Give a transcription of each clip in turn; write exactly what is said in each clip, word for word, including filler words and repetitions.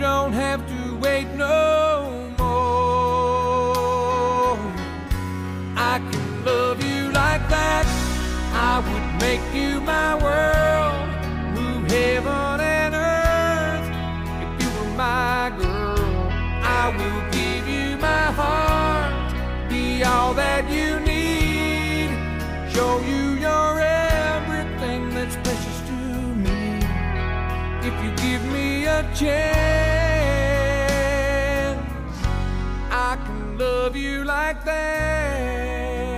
don't have to wait no more. I can love you like that. I would make you my world, move heaven and earth. If you were my girl, I will give you my heart, be all that you need, show you you're everything that's precious to me. If you give me a chance, I can love you like that.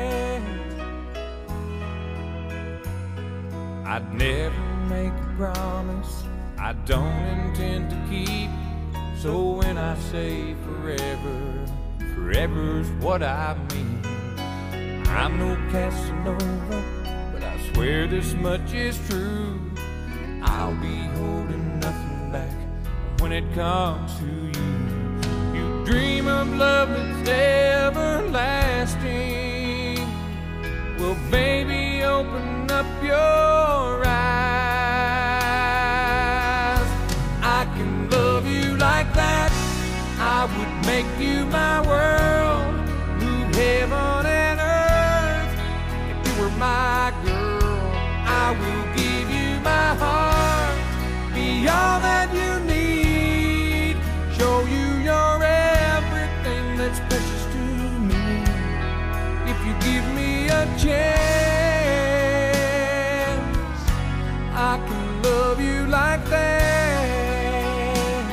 I'd never make a promise I don't intend to keep. So when I say forever, forever's what I mean. I'm no Casanova, but I swear this much is true. I'll be holding nothing back when it comes to you. You dream of love that's everlasting. Well, baby, open up your eyes. I can love you like that. I would make you my world, move heaven and earth. If you were my girl, I will give you my heart, be all that you need, show you you're everything that's precious to me. If you give me a chance, I can love you like that.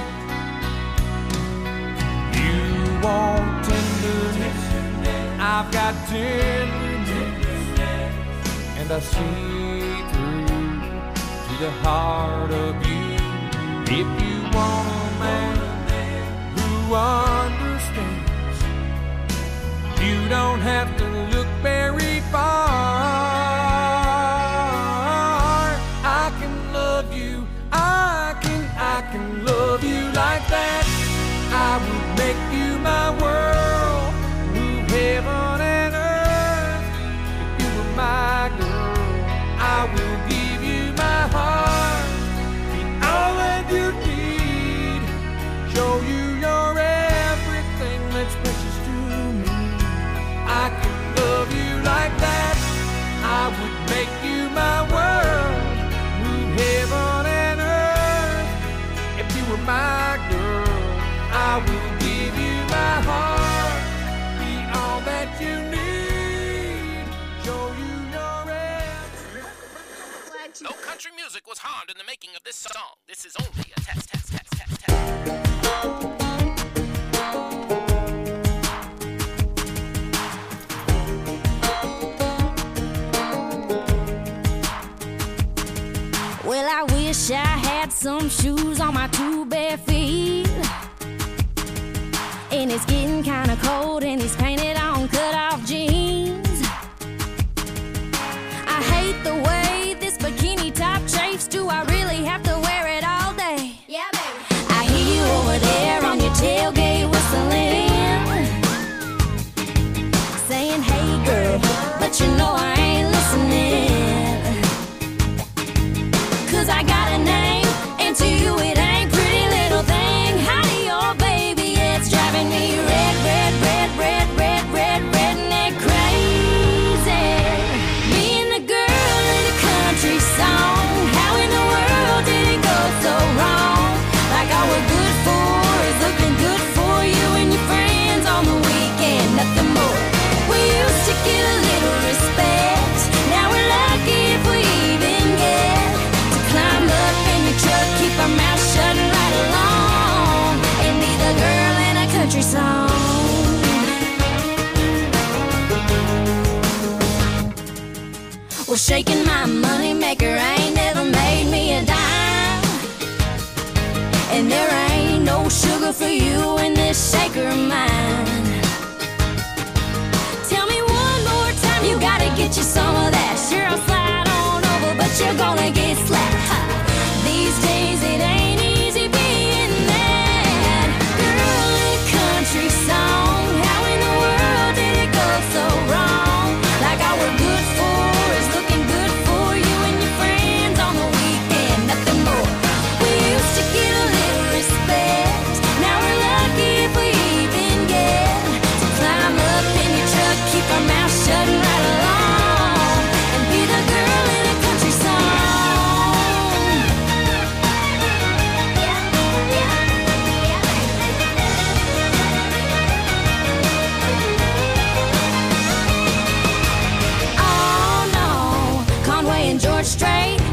You want tenderness, I've got tenderness, and I see through to the heart of you. If you want a man who understands, you don't have to look very far. I can love you, I can, I can love you like that. I would make you my world, move heaven and earth. If you were my girl, I will give you my heart, be all that you need, show you you're everything that's precious to me. I can love you like that. I would make you my world, move heaven and earth. If you were my girl, I will give you my heart, be all that you need, show you your everything. No country music was harmed in the making of this song. This is only a test, test, test, test, test. Well, I wish I had some shoes on my two bare feet. And it's getting kinda cold and these painted on cut-off jeans. I hate the way this bikini top chafes. Do I really have to wear it all day? Yeah, baby. I hear you over there on your tailgate whistling, saying, hey girl, but you know I ain't listening. Cause I got a name, and to you it ain't pretty little thing. Howdy, oh baby, it's driving me red, red, red, red, red, red, redneck crazy. Being the girl in a country song, how in the world did it go so wrong? Like all we're good for is looking good for you and your friends on the weekend, nothing more. We used to get a little respect, now we're lucky if we even get to climb up in your truck, keep our mouths shut and ride along, and be the girl in a country song. Well, shaking my money maker ain't never made me a dime, and there ain't no sugar for you in this shaker of mine. Tell me one more time, you gotta get you some of that. Sure, I'll slide on over, but you're gonna get slapped. Ha. These days it ain't easy being that girl in a country song. How in the world did it go so wrong? Like all we're good for is looking good for you and your friends on the weekend, nothing more. We used to get a little respect,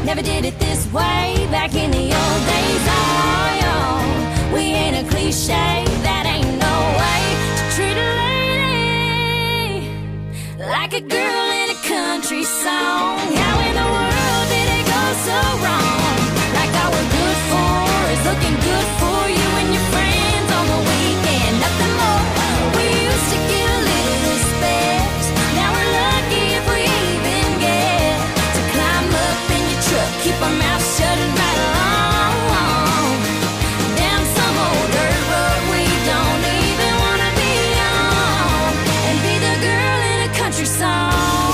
never did it this way. Back in the old days, oh, yo, we ain't a cliche. That ain't no way to treat a lady like a girl in a country song. How in the world did it go so wrong? Like all we're good for is looking good for you and your friends on the weekend. Nothing more. We used to get a little respect. Now we're lucky if we even get to climb up in your truck, keep our mouth shut and ride along down some old dirt road we don't even wanna be on, and be the girl in a country song.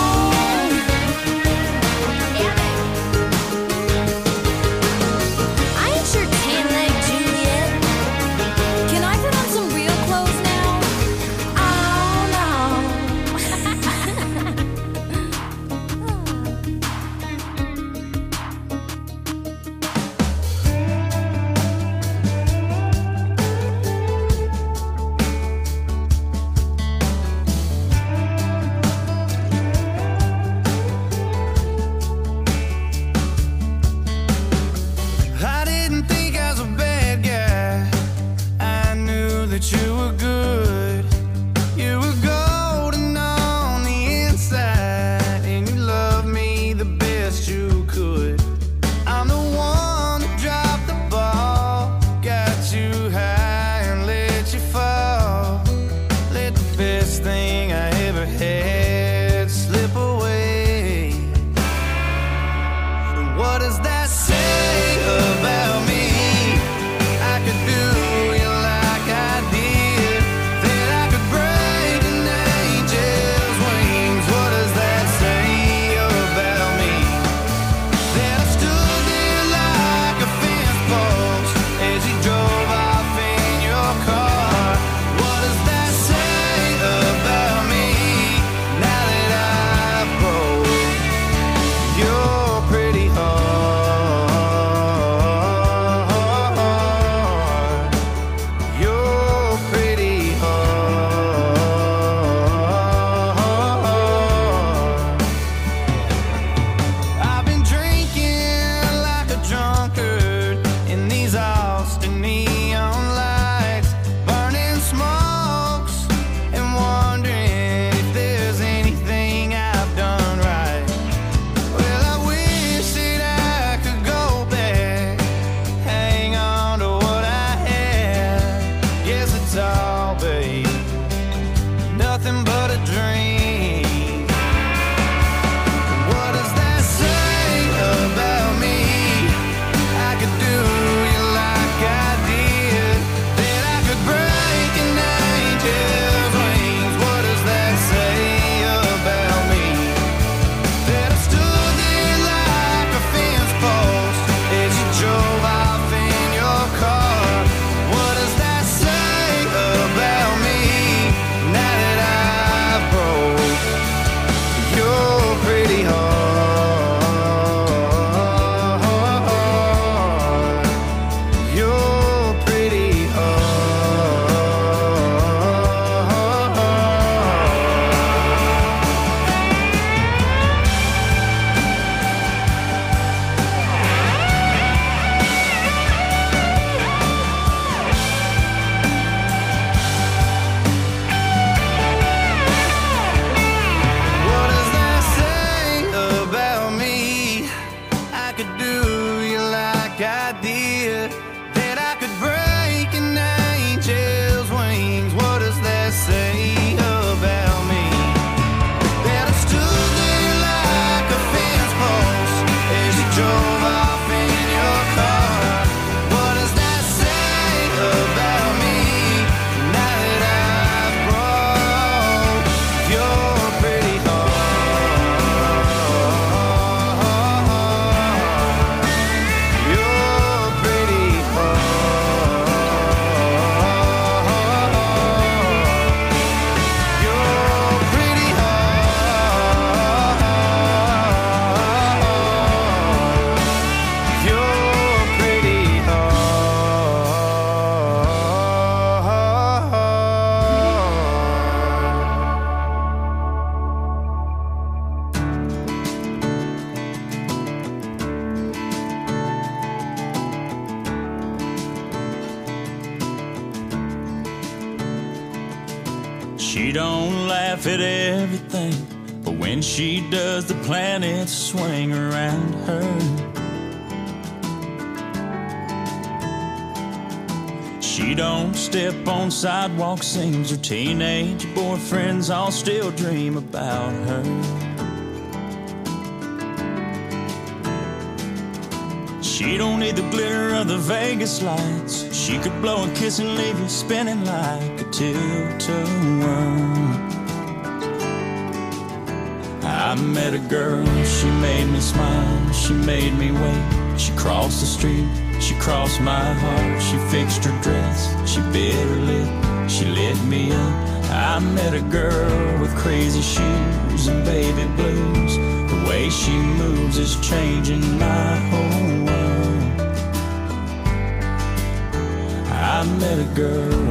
I ain't your tan-leg Juliet. Can I put on some real clothes now? Oh no. I didn't think I was a bad guy. I knew that you were good. You were golden on the inside, and you loved me the best you could. I'm the one that dropped the ball, got you high and let you fall. Let the best thing I ever had slip away. What does that say about me? I could do you like I did. She don't laugh at everything, but when she does, the planets swing around her. She don't step on sidewalks, seems her teenage boyfriends all still dream about her. She don't need the glitter of the Vegas lights. She could blow a kiss and leave you spinning like a tilt-a-whirl. I met a girl, she made me smile, she made me wait. She crossed the street, she crossed my heart. She fixed her dress, she bit her lip, she lit me up. I met a girl with crazy shoes and baby blues. The way she moves is changing my whole world. I met a girl.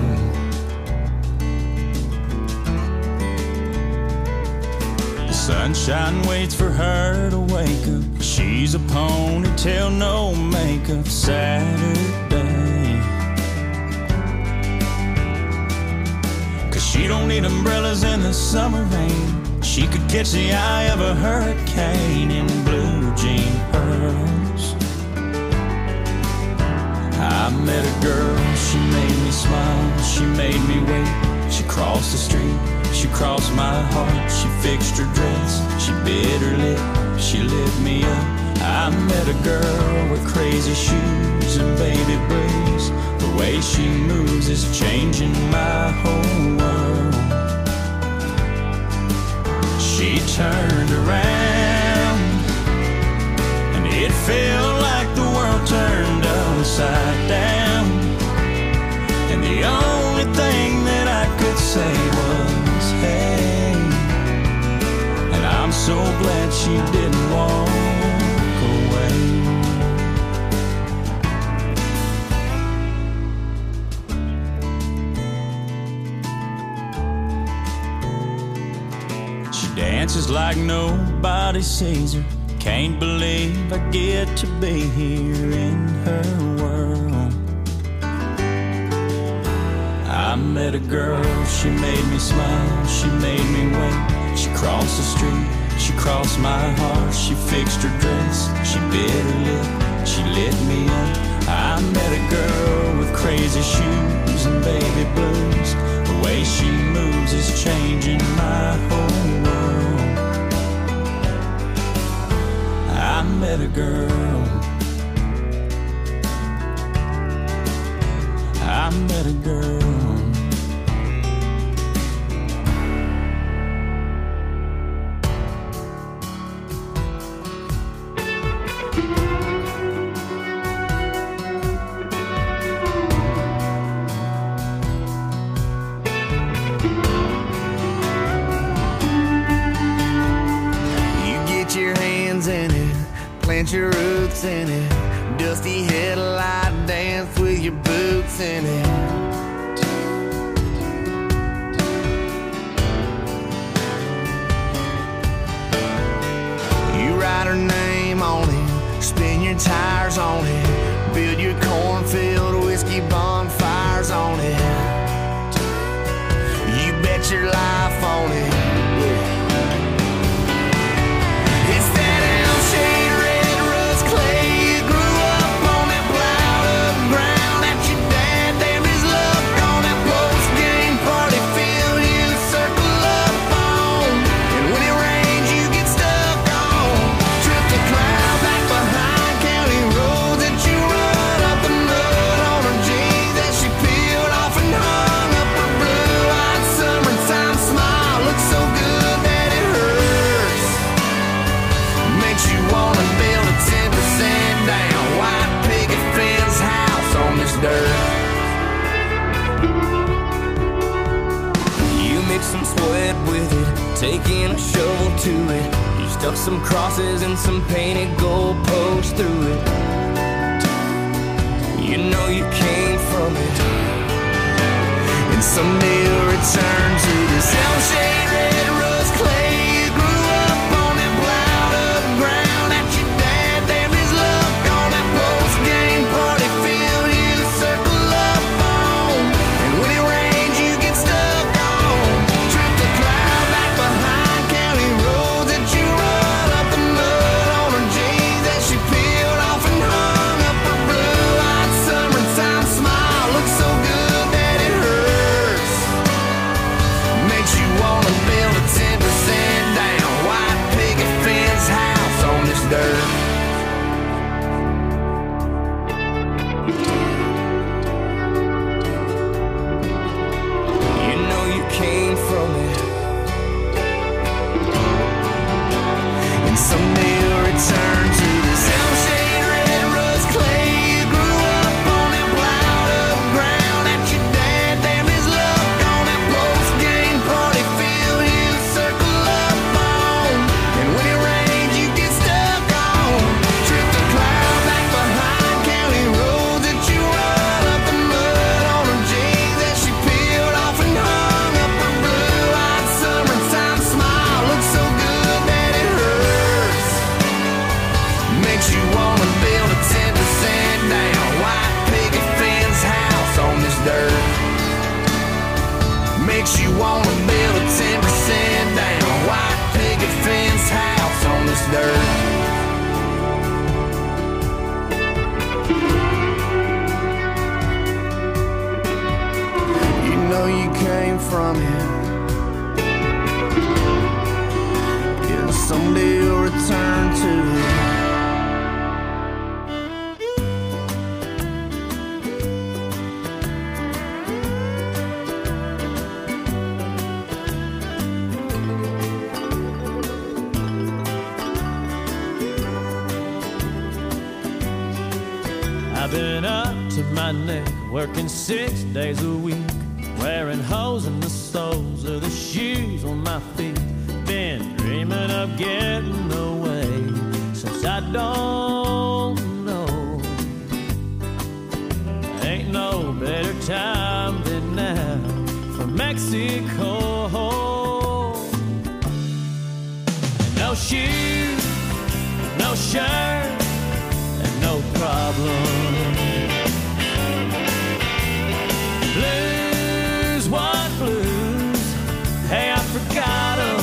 Sunshine waits for her to wake up. She's a ponytail, no makeup Saturday. Cause she don't need umbrellas in the summer rain. She could catch the eye of a hurricane in blue jean pearls. I met a girl, she made me smile, she made me wait. She crossed the street, she crossed my heart. She fixed her dress, she bit her lip, she lit me up. I met a girl with crazy shoes and baby blues. The way she moves is changing my whole world. She turned around and it felt like the world turned upside down. And the only thing that I could say was, hey. And I'm so glad she didn't walk away. She dances like nobody sees her. Can't believe I get to be here in her world. I met a girl, she made me smile, she made me wait. She crossed the street, she crossed my heart. She fixed her dress, she bit her lip, she lit me up. I met a girl with crazy shoes and baby blues. The way she moves is changing my whole world. I met a girl, I met a girl. Plant your roots in it. Dusty headlight dance with your boots in it. You write her name on it, spin your tires on it, build your cornfield whiskey bonfires on it. You bet your life on it. Taking a shovel to it, you stuck some crosses and some painted gold posts through it. You know you came from it, and someday you'll return to this L-shaped red rust clay. You grew up on that plowed up ground that your dad damned his luck on that post-game party field you circle up on. And when it rains you get stuck on. makes you wanna build a ten percent down white picket fence house on this dirt. You know you came from here. Yeah, someday you'll return to it. I've been up to my neck, working six days a week, wearing holes in the soles of the shoes on my feet. Been dreaming of getting away since I don't know. Ain't no better time than now for Mexico. No shoes, no shirt, and no problem. Blues, what blues? Hey, I forgot 'em.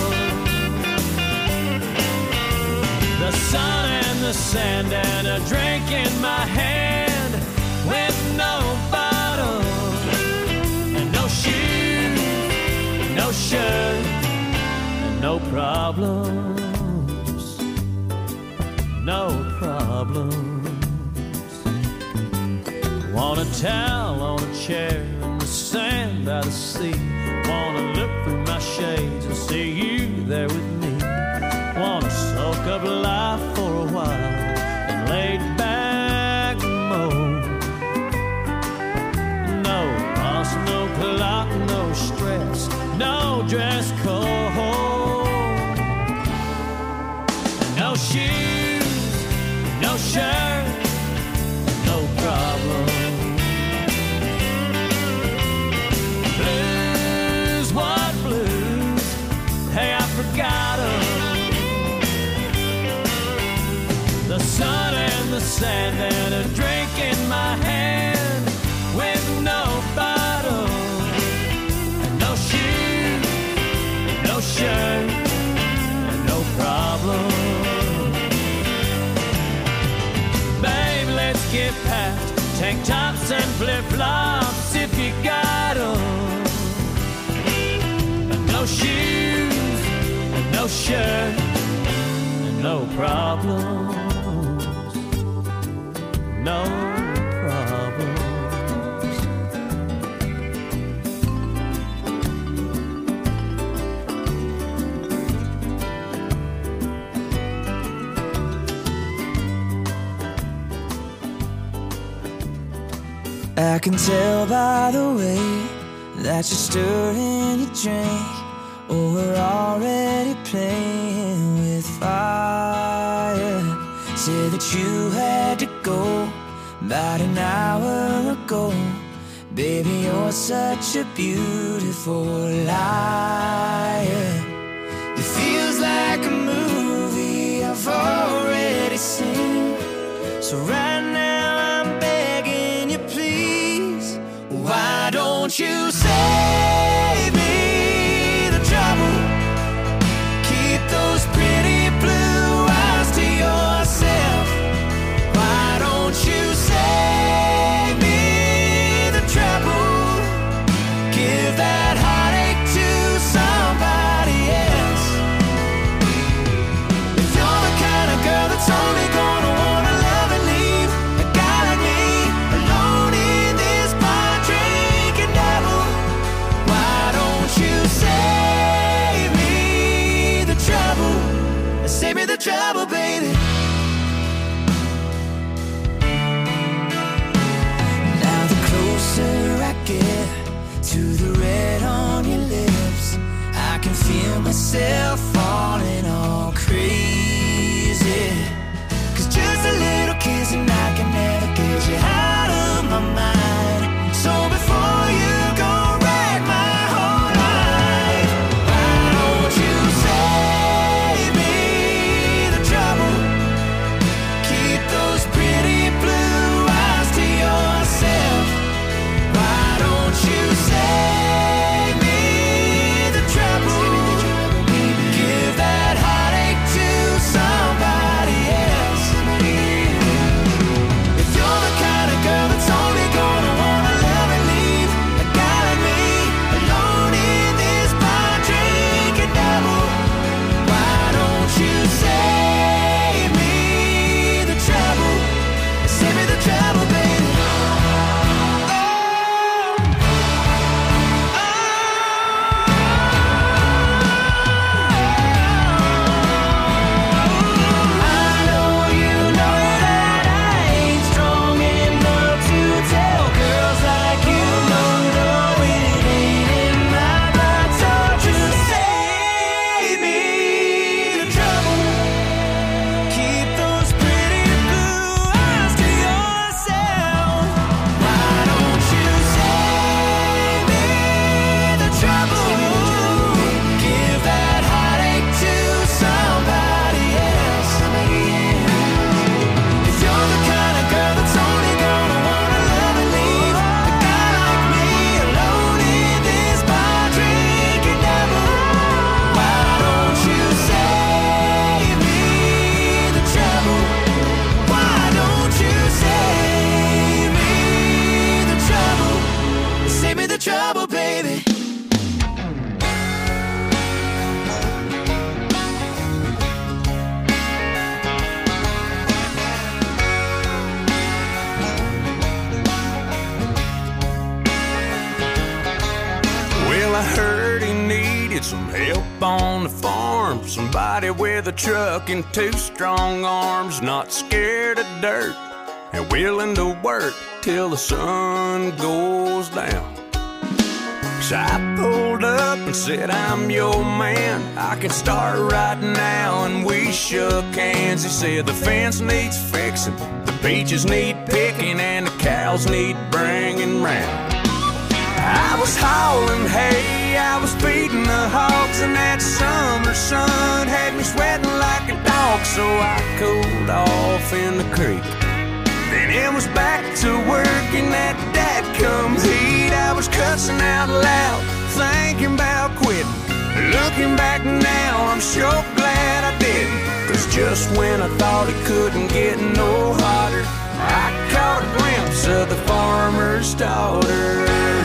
The sun and the sand and a drink in my hand with no bottle and no shoes, no shirt, and no problems, no problems. Want a towel on a chair in the sand by the sea. Wanna look through my shades and see you there with me. Wanna soak up life for a while and lay back mode. No boss, no clock, no stress, no dress code. No shoes, no shirt, no problem. Blues, what blues? Hey, I forgot 'em. The sun and the sand and a drink in my hand with no bottle and no shoes, no shirt, and no problem. Babe, let's get past tank tops and flip-flops if you got 'em. And no shoes, and no shirt, and no problem. No problems. I can tell by the way that you're stirring your drink. Oh, we're already playing with fire. Said that you had to go about an hour ago. Baby, you're such a beautiful liar. It feels like a movie I've already seen. So right now I'm begging you, please, why don't you save me the trouble? Keep those pretty blue eyes to yourself. Why don't you save me the trouble? Give that heartache to somebody else. If you're the kind of girl that's only gonna wanna love and leave a guy like me alone in this bar drinking double, why I heard he needed some help on the farm. Somebody with a truck and two strong arms, not scared of dirt and willing to work till the sun goes down. So I pulled up and said, I'm your man, I can start right now. And we shook hands. He said the fence needs fixing, the peaches need picking, and the cows need bringing round. I was hauling hay, I was feeding the hogs, and that summer sun had me sweating like a dog. So I cooled off in the creek. Then it was back to work in that dadgum heat. I was cussing out loud, thinking about quitting. Looking back now, I'm sure glad I didn't. Cause just when I thought it couldn't get no hotter, I caught a glimpse of the farmer's daughter.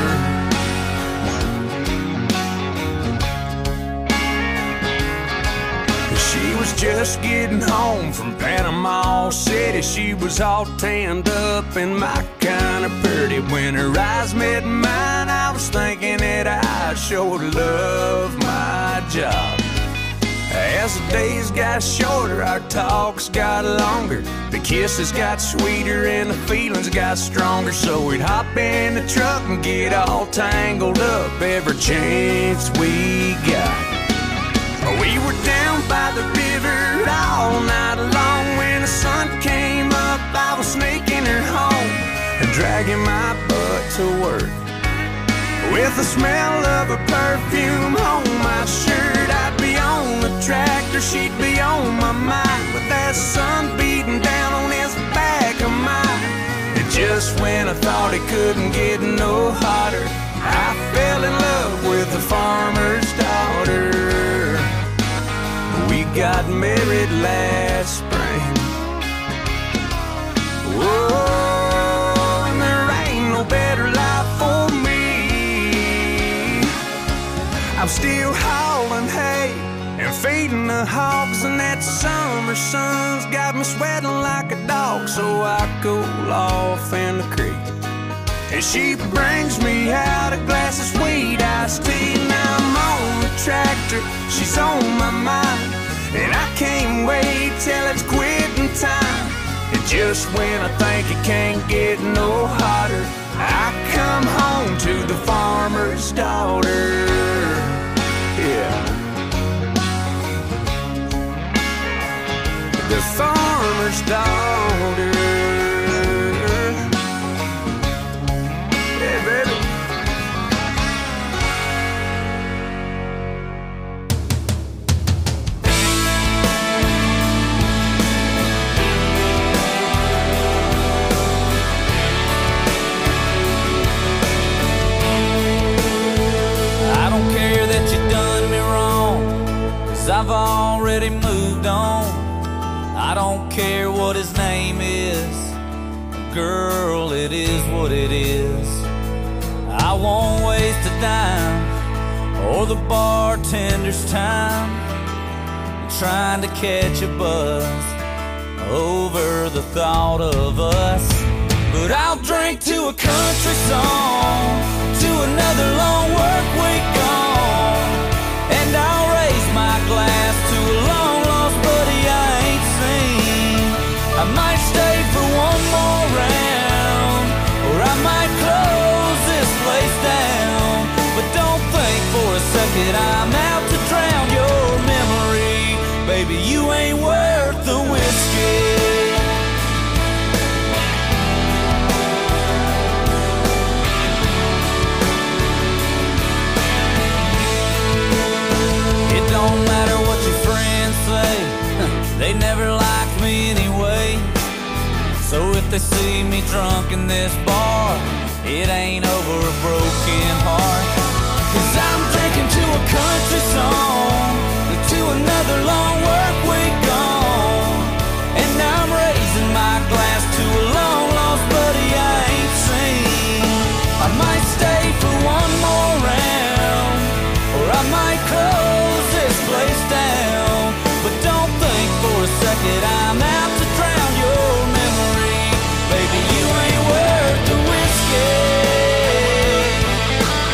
She was just getting home from Panama City. She was all tanned up and my kind of pretty. When her eyes met mine, I was thinking that I sure love my job. As the days got shorter, our talks got longer. The kisses got sweeter and the feelings got stronger. So we'd hop in the truck and get all tangled up every chance we got. We were down by the river all night long. When the sun came up, I was sneaking her home and dragging my butt to work. With the smell of her perfume on my shirt, I'd be on the tractor, she'd be on my mind, with that sun beating down on this back of mine. And just when I thought it couldn't get no hotter, I fell in love with the farmer's daughter. We got married last spring. Whoa, and there ain't no better life for me. I'm still hauling hay and feeding the hogs, and that summer sun's got me sweating like a dog. So I cool off in the creek, and she brings me out a glass of sweet iced tea. Now I'm on the tractor, she's on my mind, and I can't wait till it's quitting time. And just when I think it can't get no hotter, I come home to the farmer's daughter. Yeah, the farmer's daughter. Yeah, baby. I've already moved on. I don't care what his name is, girl, it is what it is. I won't waste a dime or the bartender's time trying to catch a buzz over the thought of us. But I'll drink to a country song, to another long work week gone, and I'll raise my glass to a long lost buddy I ain't seen. I might stay for one more round, or I might close this place down. But don't think for a second I'm out to drown your memory. Baby, you ain't worth the whiskey. Don't matter what your friends say, they never liked me anyway. So if they see me drunk in this bar, it ain't over a broken heart. Cause I'm drinking to a country song, to another long work week gone, and I'm raising my glass to a long lost buddy I ain't seen. I might stay for one more round, or I might close this place down. But don't think for a second I'm out to drown your memory. Baby, you ain't worth the whiskey.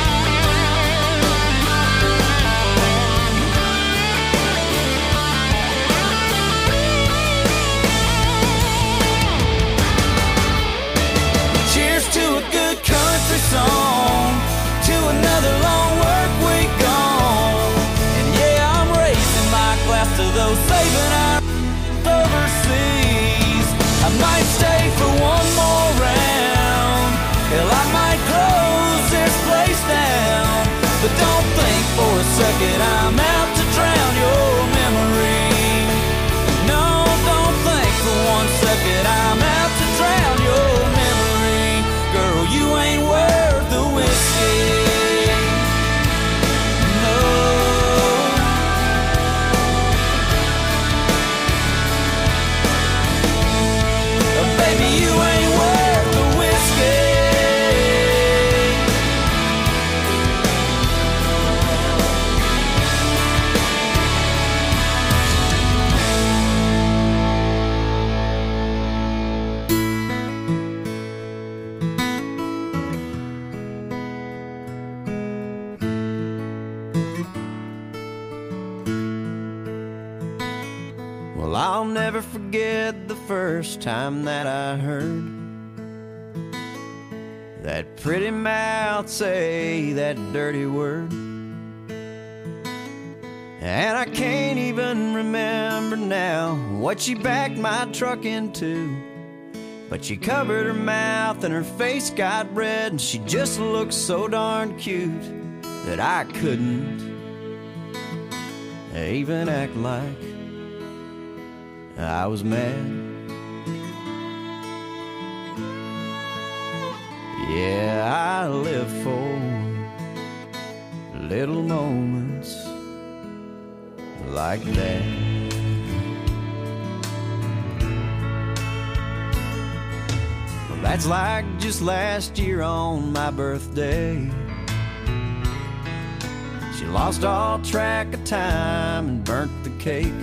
second I'm out to drown your memory. No, don't think for one second I'm out to drown your memory. Girl, you ain't worth the whiskey. No. Baby, you ain't worth the whiskey. Well, I'll never forget the first time that I heard that pretty mouth say that dirty word. And I can't even remember now what she backed my truck into, but she covered her mouth and her face got red, and she just looked so darn cute that I couldn't even act like I was mad. Yeah, I live for little moments like that. Well, that's like just last year on my birthday. She lost all track of time and burnt the cake.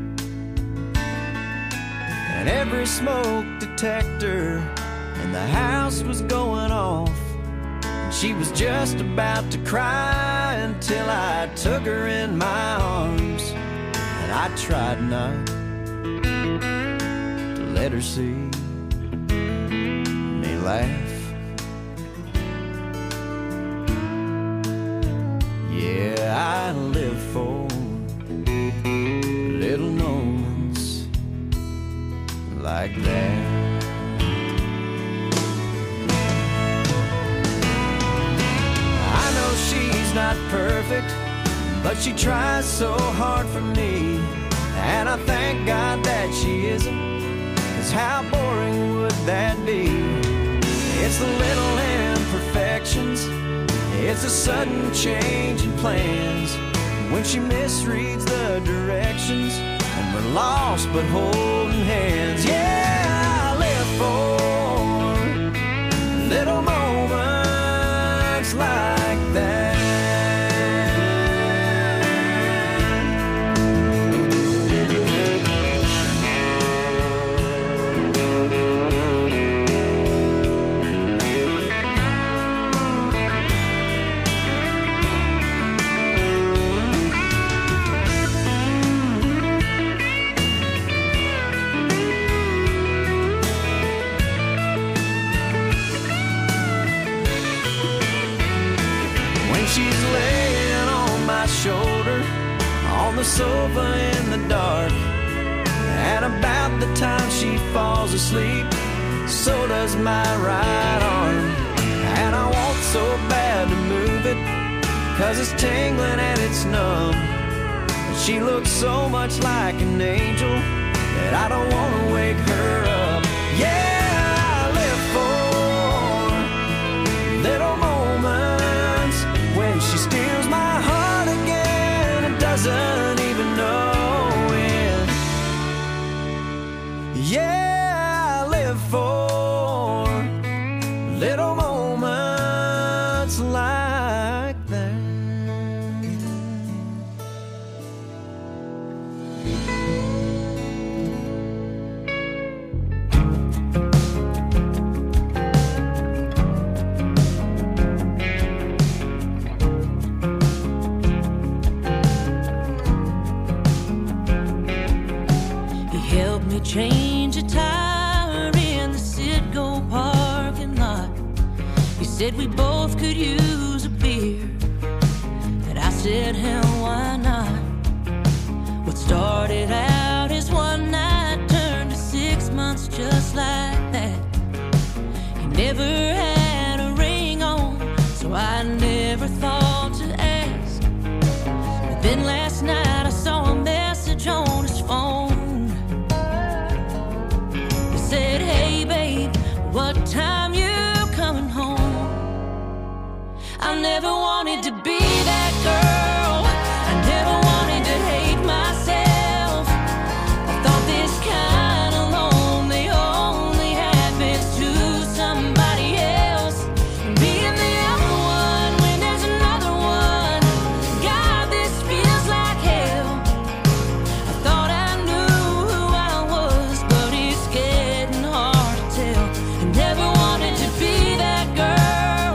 And every smoke detector in the house was going off, and she was just about to cry until I took her in my arms, and I tried not to let her see me laugh. Yeah, I live for little moments like that. I know she's not perfect, but she tries so hard for me, and I thank God that she isn't, 'cause how boring would that be? It's the little imperfections, it's a sudden change in plans, when she misreads the directions and we're lost but holding hands. Yeah, I live for little moments like that. She's laying on my shoulder on the sofa in the dark, and about the time she falls asleep, so does my right arm. And I want so bad to move it, 'cause it's tingling and it's numb. And she looks so much like an angel that I don't want to wake her up. Yeah, I live for little moments when she steals my heart again and doesn't even know it. Yeah, I live for little moments like that. Change a tire in the Citgo parking lot. He said we both could use a beer, and I said, hell, why not? What started out as one night turned to six months just like that. He never had a ring on, so I never thought to ask. But Then last night I saw a message on his phone. It said, hey babe, what time you coming home? I never wanted to be that girl. I never wanted to hate myself. I thought this kind of lonely only happens to somebody else. And being the other one when there's another one, God, this feels like hell. I thought I knew who I was, but it's getting hard to tell. I never wanted to be that girl.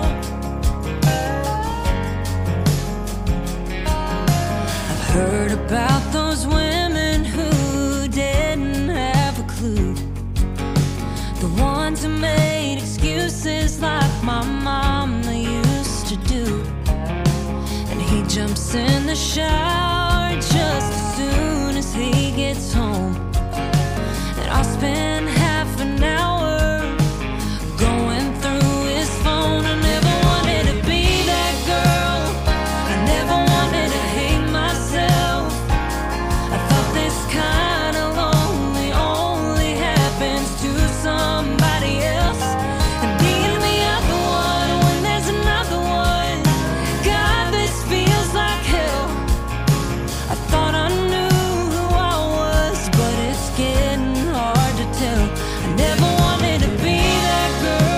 I've heard about those women who didn't have a clue, the ones who made excuses like my mama used to do. And he jumps in the shower just as soon as he gets home, and I'll spend half an hour going through his phone. I never wanted to be that girl. I never wanted to hate myself. I thought this kind of lonely only happens to somebody else. And being the other one when there's another one, God, this feels like hell. I thought I knew who I was, but it's getting hard to tell. I never wanted to be that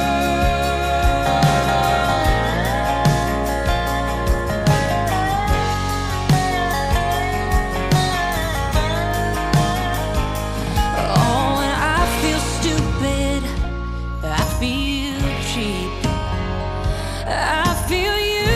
Oh, and I feel stupid. I feel cheap. I feel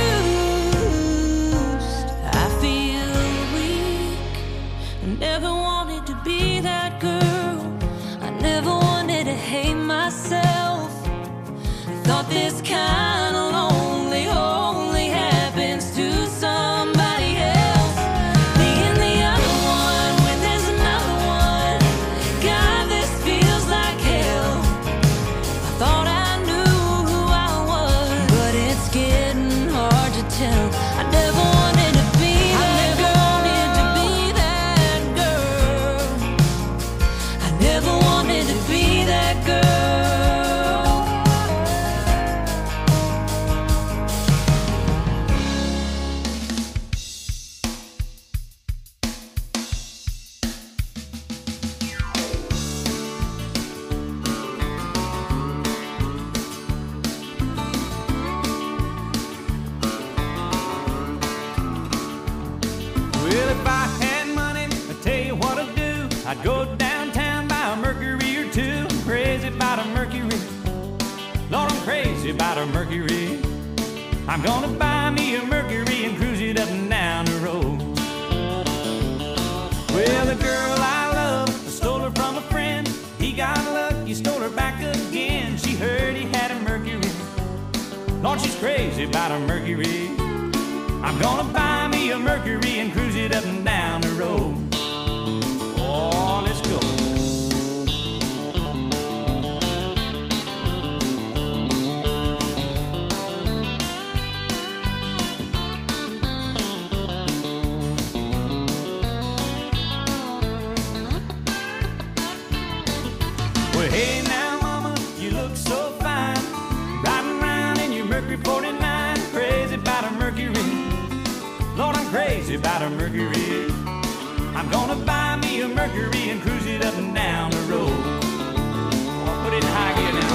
used. I feel weak. I never wanted to be that girl. I never wanted to hate myself. I thought this kind of lonely only happens to somebody else. Being the other one when there's another one, God, this feels like hell. I thought I knew who I was, but it's getting hard to tell. I never wanted to be that girl. To be that girl. I never wanted to be that girl. Well, if I had money, I'd tell you what I'd do. I'd go downtown, buy a Mercury or two. I'm crazy about a Mercury. Lord, I'm crazy about a Mercury. I'm gonna buy me a Mercury and cruise it up and down the road. Well, the girl I love, I stole her from a friend. He got lucky, stole her back again. She heard he had a Mercury. Lord, she's crazy about a Mercury. I'm gonna buy me a Mercury and cruise it up and down the road. Oh, let's go. Well, hey now, mama, you look so fine, riding around in your Mercury forty-nine. Crazy about a Mercury. Lord, I'm crazy about a Mercury. I'm gonna buy me a Mercury and cruise it up and down the road. I'll put it in high gear now.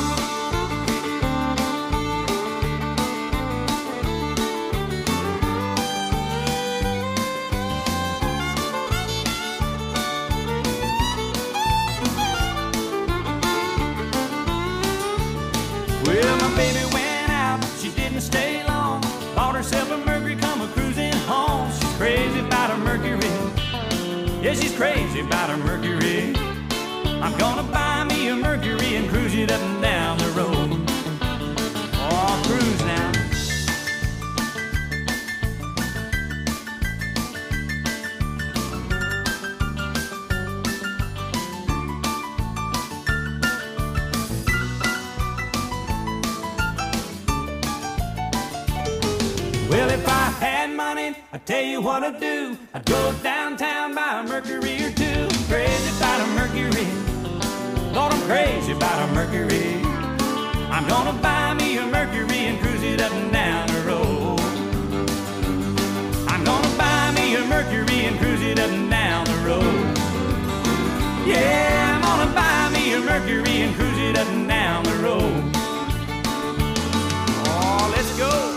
Well, my baby went out, she didn't stay long. Bought herself a Mercury, come a cruising home. She's crazy about a Mercury. Yeah, she's crazy about a Mercury. I'm gonna buy me a Mercury and cruise it up and down the road. Oh, I'll cruise now. Well, if I had money, I tell you what I'd do. I'd go downtown, buy a Mercury or two. Crazy about a Mercury, Lord, I'm crazy about a Mercury. I'm gonna buy me a Mercury and cruise it up and down the road. I'm gonna buy me a Mercury and cruise it up and down the road. Yeah, I'm gonna buy me a Mercury and cruise it up and down the road. Oh, let's go.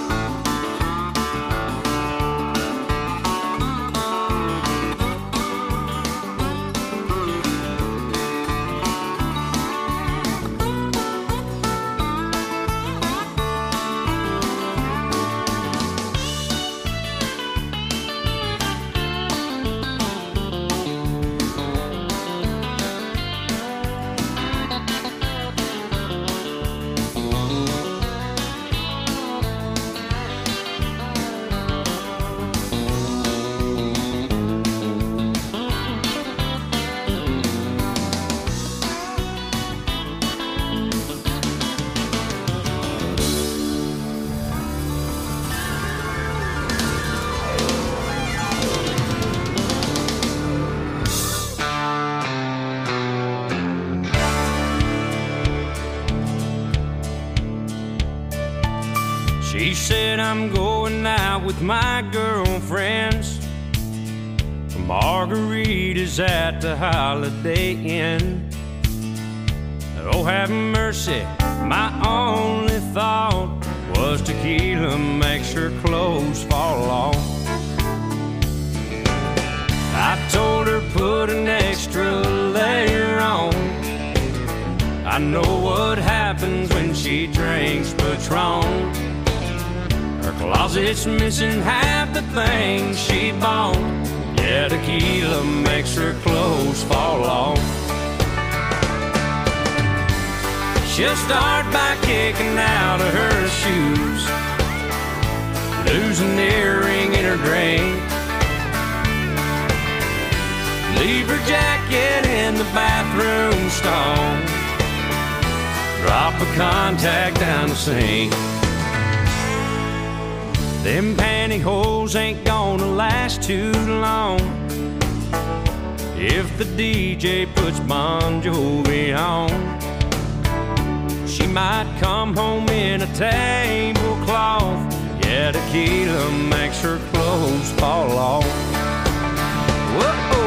She said I'm going out with my girlfriends for margaritas at the Holiday Inn. Oh, have mercy, my only thought was tequila makes her clothes fall off. I told her put an extra layer on. I know what happens when she drinks Patron. Her closet's missing half the things she bought. Yeah, tequila makes her clothes fall off. She'll start by kicking out of her shoes, lose an earring in her drink, leave her jacket in the bathroom stall, drop a contact down the sink. Them pantyhose ain't gonna last too long if the D J puts Bon Jovi on. She might come home in a tablecloth. Yeah, tequila makes her clothes fall off. Whoa!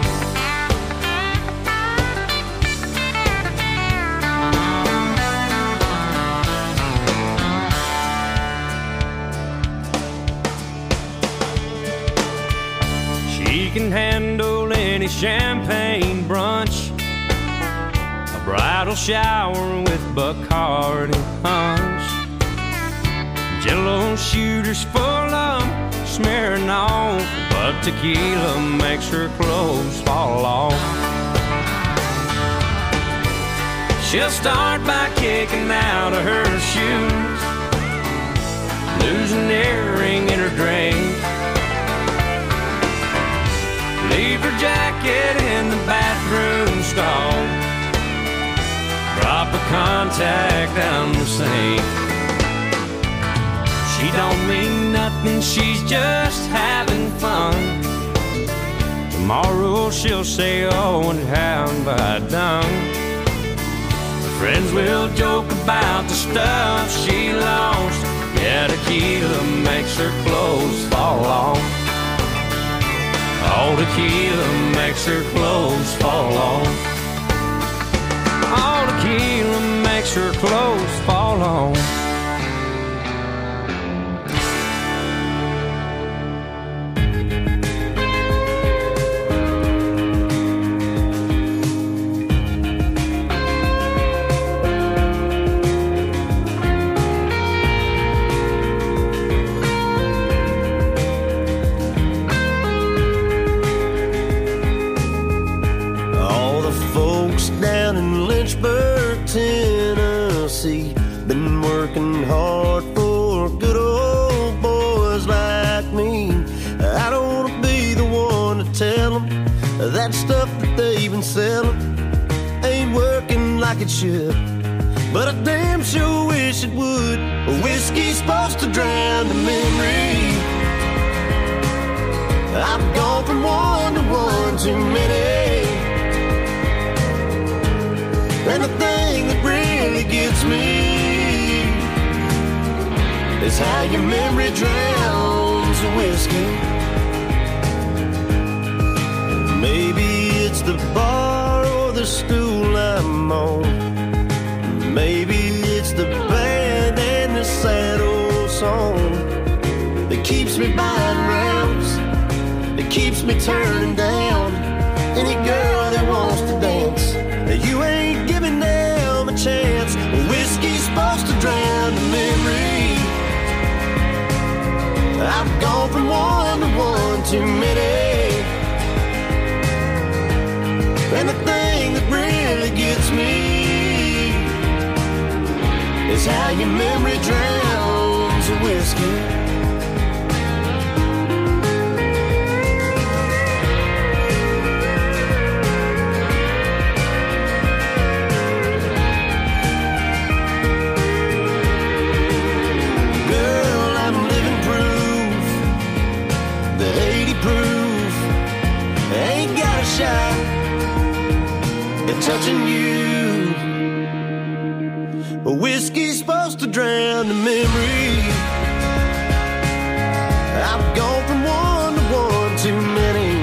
She can handle any champagne brunch, a bridal shower with Bacardi punch, Jello shooters full of smearing off, but tequila makes her clothes fall off. She'll start by kicking out of her shoes, lose an earring in her drink, leave her jacket in the bathroom stall, drop a contact down the sink. She don't mean nothing, she's just having fun. Tomorrow she'll say, oh, and how have I done? Her friends will joke about the stuff she lost. Yeah, tequila makes her clothes fall off. All tequila makes her clothes fall off. All tequila makes her clothes fall off. Tennessee, been working hard for good old boys like me. I don't wanna be the one to tell them that stuff that they've been selling ain't working like it should, but I damn sure wish it would. Whiskey's supposed to drown the memory too many. And the thing that really gets me is how your memory drowns the whiskey. Maybe it's the bar or the stool I'm on. Maybe it's the band and the sad old song that keeps me buying rounds, that keeps me turning down any girl that wants to dance. You ain't giving them a chance. Whiskey's supposed to drown the memory. I've gone from one to one too many. And the thing that really gets me is how your memory drowns the whiskey. Touching you, but whiskey's supposed to drown the memory. I've gone from one to one too many.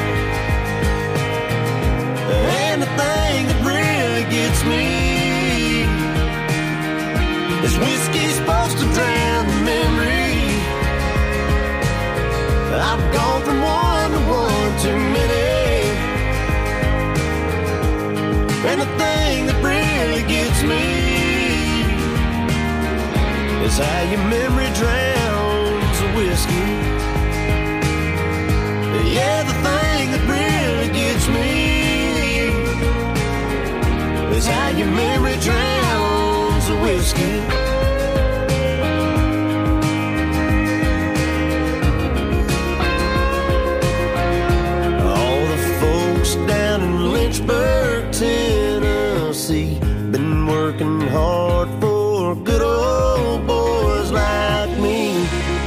And the thing that really gets me is whiskey's supposed to drown the memory. I've gone from one to one too many. And the thing that really gets me is how your memory drowns the whiskey. Yeah, the thing that really gets me is how your memory drowns the whiskey. All the folks down in Lynchburg, Tennessee, been working hard for good old boys like me.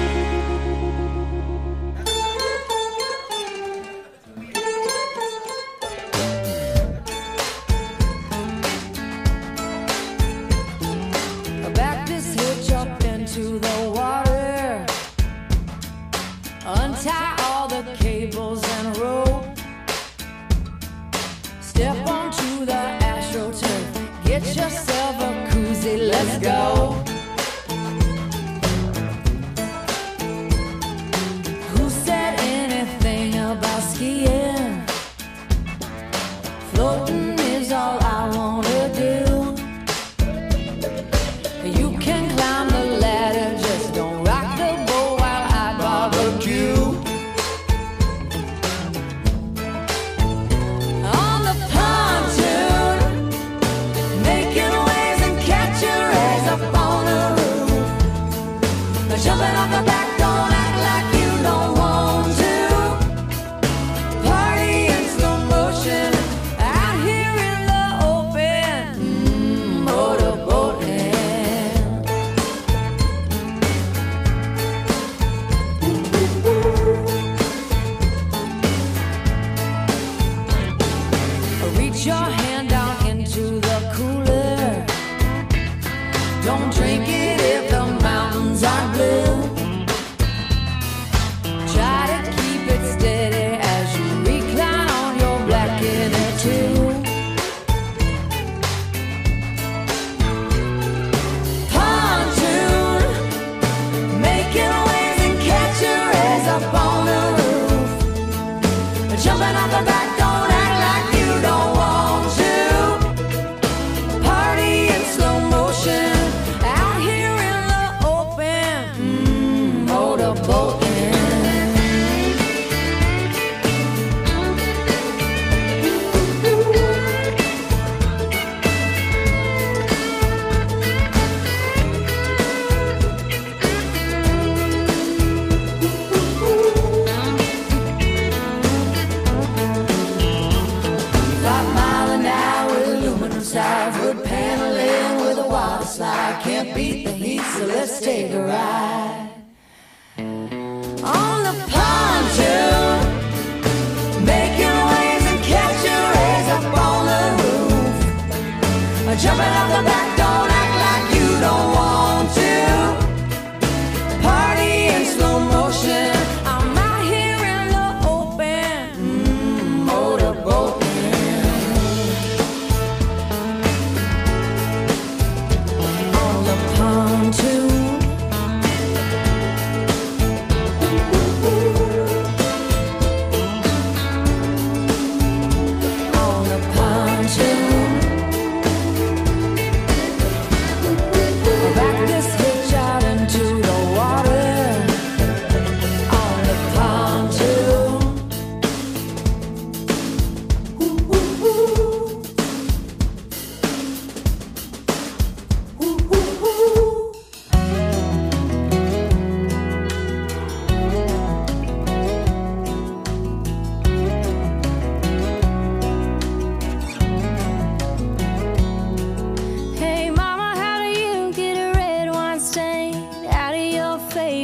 Back this hitch up into the water, untie all the cables and rope, step onto the AstroTurf, get yourself a koozie, let's go. Who said anything about skiing? Floating is all I wanna do. You can climb the ladder, just don't rock the boat while I barbecue. On the pontoon, making waves and catching rays up on the roof. Jumping off the back, don't act like you don't want to. Party in slow motion, out here in the open. Mm, motorboating. Reach your hand down into the cooler. Don't drink it if the mountains are blue. Try to keep it steady as you recline on your black inner tube. Pontoon, making waves and catching rays up on the roof. Jumping off the back, don't act like you don't want to. Party in slow motion, out here in the open. Mm, motorboating. Five mile an hour, aluminum sides, wood paneling with a water slide. Can't beat the heat, so let's take a ride. On the pontoon, making waves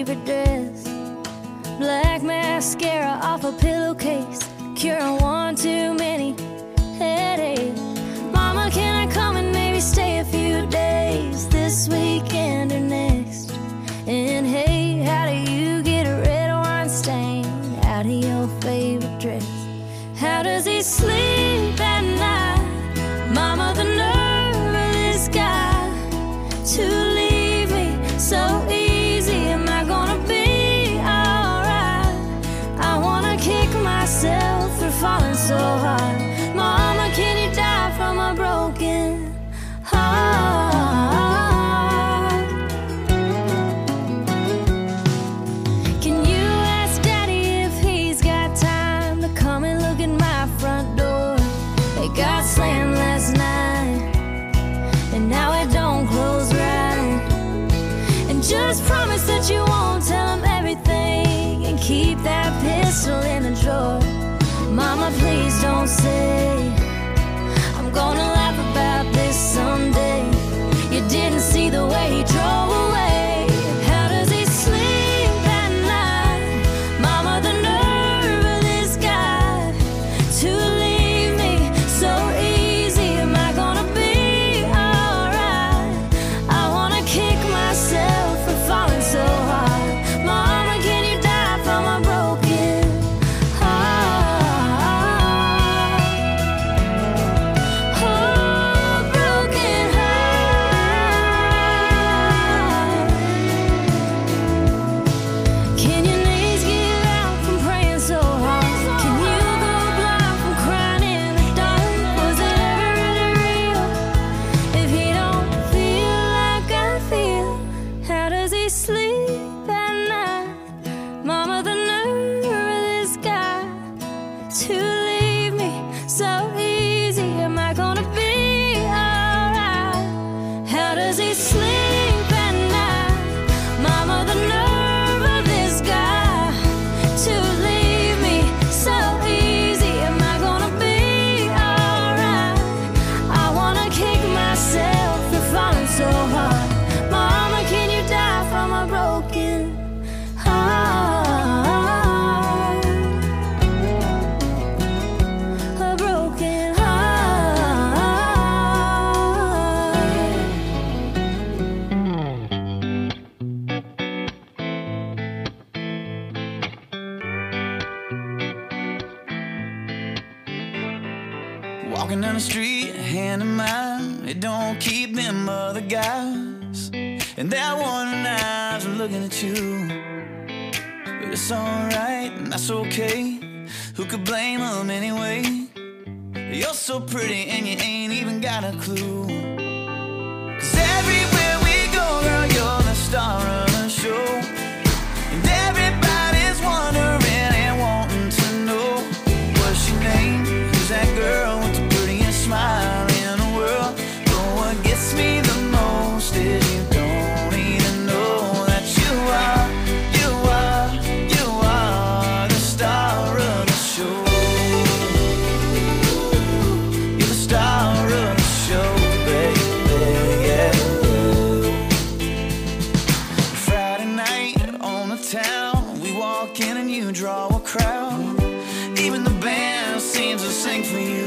favorite dress. Black mascara off a pillowcase, curing one too many headaches. Mama, can I come and maybe stay a few days this weekend or next? And hey, how do you get a red wine stain out of your favorite dress? How does he sleep at night? Mama, the nerve of this guy to leave me so easy. Am I gonna be alright? I wanna kick myself for falling so hard. Mama, can you die from a broken heart? Can you ask Daddy if he's got time to come and look at my front door? It got slammed last night, and now it don't close right. And just promise that you won't tell him everything, and keep that pistol in the drawer. Mama, please don't say I'm gonna laugh about this someday. You didn't see the way he drove away. How does he sleep at night? Mama, the nerve of this guy to leave me so easy. Am I gonna be alright? I wanna kick myself for falling so hard. Mama, can you die from a broken heart? Oh, broken heart. Can your knees give out from praying so hard? Can you go blind from crying in the dark? Was it ever really real if he don't feel like I feel? How does he sleep at night? Mama, the nerve of this guy to leave me so easy. Am I gonna be alright? How does he sleep at night? Mama, the nerve of this guy to leave me so easy. Am I gonna be alright? I wanna kick myself for falling so hard. Mama, can you die from a broken heart? A broken heart. Walking down the street, hand in mine, it don't keep them other guys. And they're wondering eyes are looking at you. But it's alright, and that's okay. Who could blame them anyway? You're so pretty and you ain't even got a clue. 'Cause everywhere we go, girl, you're the star of the show. And everybody's wondering and wanting to know, what's your name? Who's that girl with the prettiest smile in the world? But what gets me the most is you don't even know that you are, you are, you are the star of the show. You're the star of the show, baby, yeah, yeah. Friday night on the town, we walk in and you draw a crowd. Even the band seems to sing for you.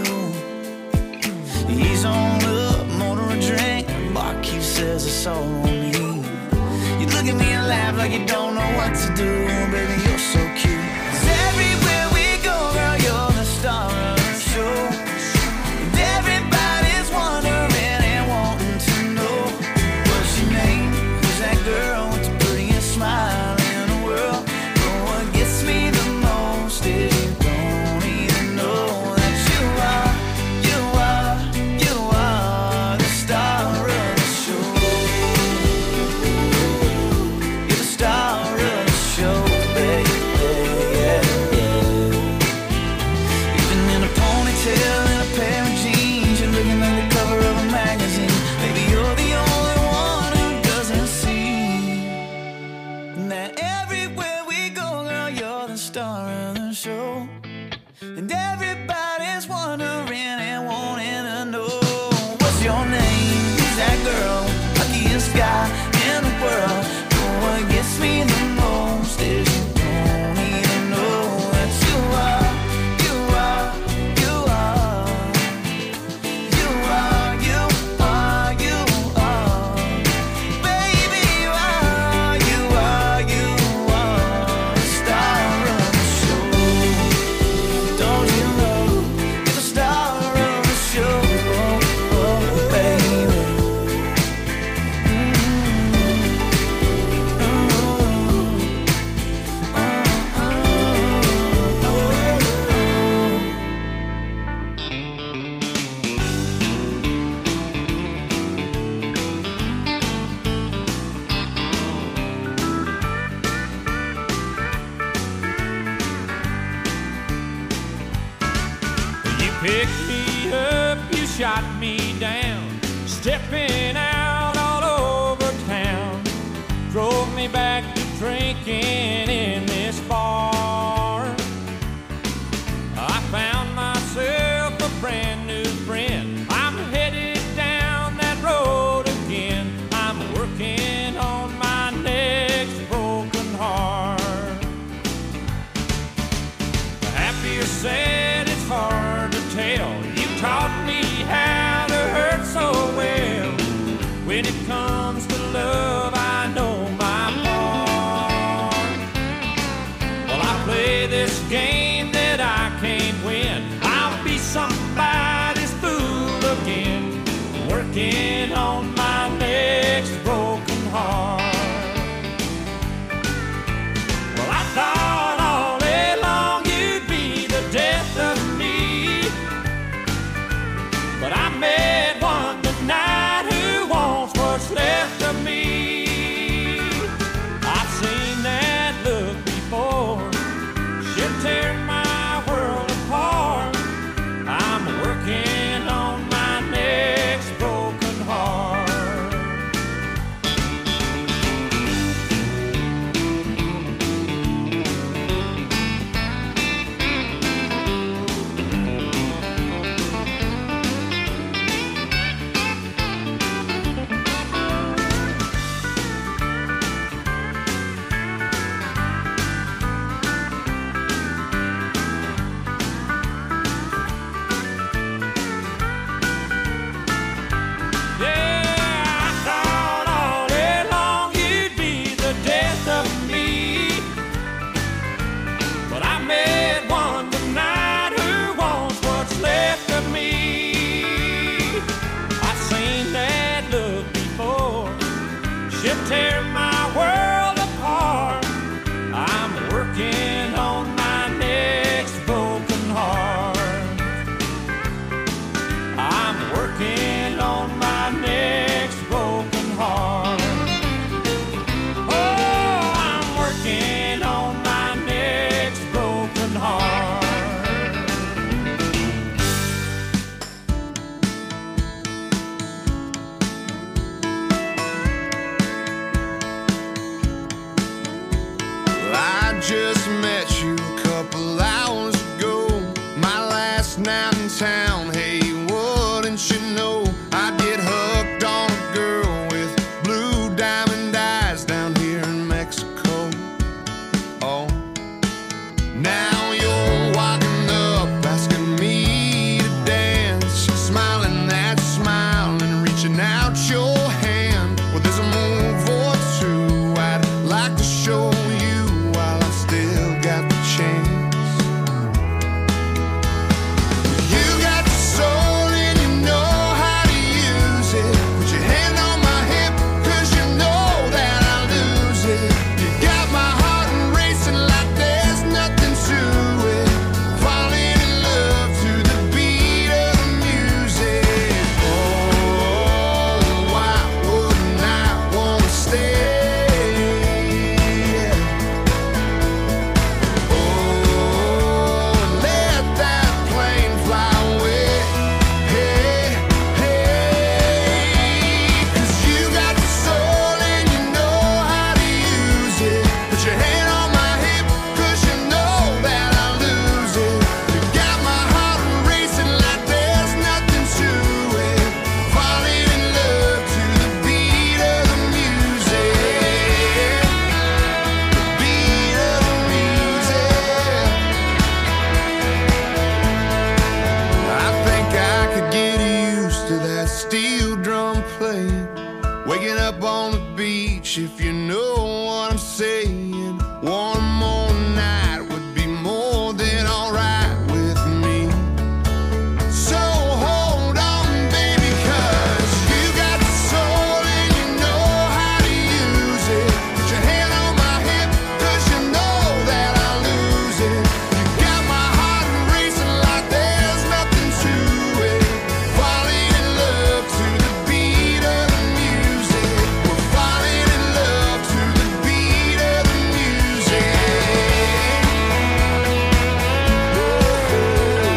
He's on up, motor a drink, barkeep says it's all on me. You look at me and laugh like you don't know what to do, baby, you're so cute. 'Cause everywhere we go, girl, you're the star of the show. And everybody's wondering and wanting to know, what's your name? Who's that girl with the prettiest smile in the world? But what gets me the most is you don't even know that you are, you are, you are the star of the show. You're the star of the show, baby, yeah, yeah. Even in a ponytail and a pair of jeans, you're looking like the cover of a magazine. Baby, you're the only one who doesn't see that everywhere we go, girl, you're the star of the show. And everybody's wondering and wanting to know, what's your name? Who's that girl? Luckiest guy in the world. But what gets me the most picked me up, you shot me down, stepping out all over town. Drove me back to drinking in this bar. I found myself a brand new friend. I'm headed down that road again. I'm working on my next broken heart. Happy or sad, it's hard to tell. You taught me how to hurt so well. When it comes to love, I know my part. Well, I play this game that I can't win. I'll be somebody's fool again, working on my next broken heart. Well, I thought all day long you'd be the death of me, but I met one tonight who wants what's left of me. I've seen that look before. She'll tear my world apart. I'm working on my next broken heart. Tear my world apart. I'm working on my next broken heart. I'm working on my next broken heart. Oh, I'm working on my next broken heart. Just met